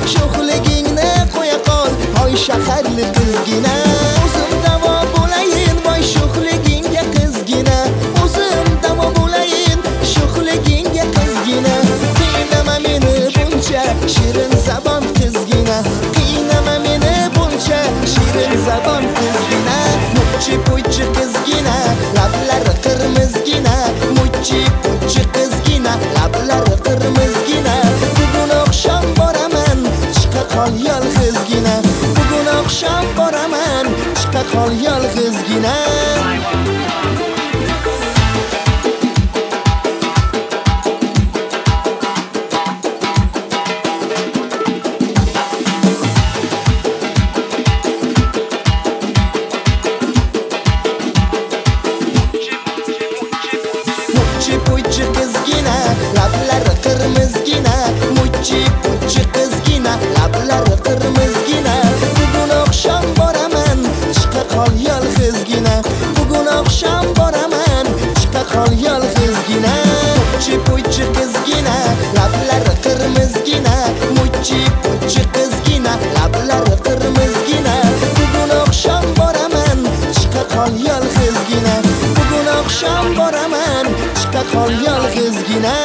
sho'xligingni qo'ya qol, hoy shaharli qizgina. O'zim davo bo'layin, voy sho'xligingga qizgina. O'zim davo bo'layin, sho'xligingga qizgina. Qiynama meni buncha, shirin zabon qizgina. Qiynama meni buncha, shirin zabon qizgina. Muchchi po'ychi qizgina, lablari qirmizgina. Muchchi po'ychi qizgina, lablari qirmizgina. Bugun oqshom boraman, chiqa qol yolg'izgina. Bugun oqshom boraman, chiqa qol yolg'izgina. Muchchi po'ychi qizgina, lablari qirmizgina. Muchchi po'ychi qizgina, lablari qirmizgina. Bugun oqshom boraman, chiqa qol yolg'izgina. Bugun oqshom boraman, chiqa qol yolg'izgina. Muchchi po'ychi qizgina, lablari qirmizgina. Muchchi po'ychi qizgina, lablari qirmizgina. Bugun oqshom boraman, chiqa qol yolg'izgina. Bugun oqshom boraman, chiqa qol yolg'izgina.